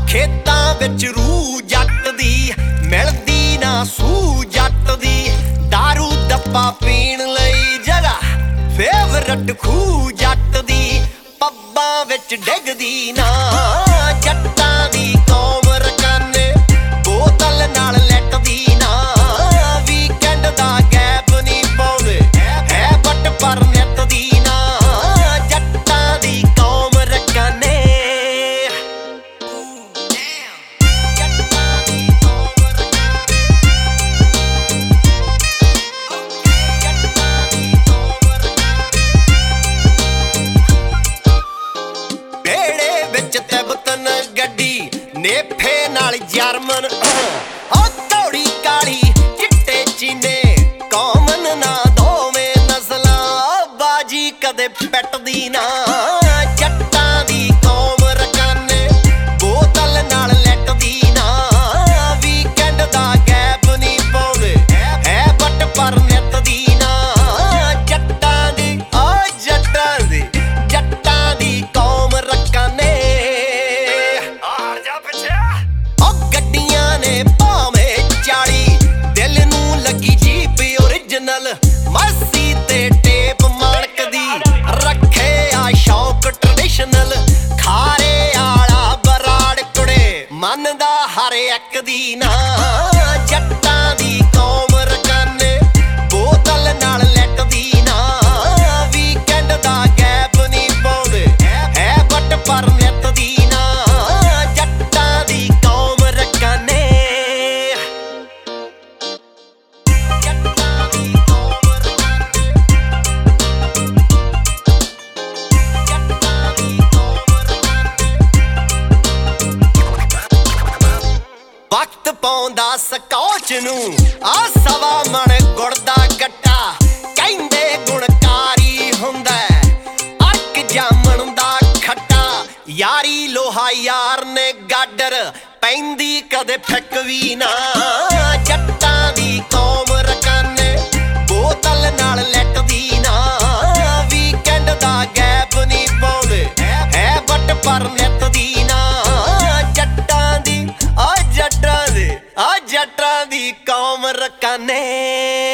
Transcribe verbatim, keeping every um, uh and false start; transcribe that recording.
खेतां विच रूह जट दी मिलदी ना सूह जट दी। दारू दप्पा पीण लई जगह फेवरट खूह जट दी। पब्बां विच डिगदी ना जट्टां दी कौम रकाने बोतल नाल लैटदी ना। वीकेंड दा गैप नी पाउंदे है बट पर नित दी ना जट्टां दी कौम रकाने। नेफे नाल जर्मन ओ धौड़ी काली चिट्टे चीने कॉमन ना दोवें नस्लां बाजी कदे पिटदी ना जट्टां दी कौम रकाने बोतल नाल लैटदी ना। वीकेंड दा गैप नी पाउंदे है बट पर नित दी ना जट्टां दी ओ जट्टां दी जट्टां दी कौम रकाने। मस्सी ते टेप माणकदी रखे आ शौक ट्रेडिशनल। खारे आला बराड़ कुड़े मनदा हर एक दी ना जट्टां दी कौम रकाने बोतल नाल लैटदी ना। वीकेंड दा गैप नी पाउंदे है बट पर नित दी ना जट्टां दी कौम रकाने। वक्त पाउंदा स्कॉच नूं आ सवा मन गुड़ दा गट्टा। कहंदे गुणकारी हुंदा अरक जामण दा खट्टा। यारी लोहा यार ने गाडर पैंदी कदे फिक वी ना जट्टां दी कौम रकाने बोतल नाल लैटदी ना। वीकेंड दा गैप नी पाउंदे है बट पर नित दी ना जट्टां दी ओ जट्टां दी आ जट्टां दी कौम रकाने।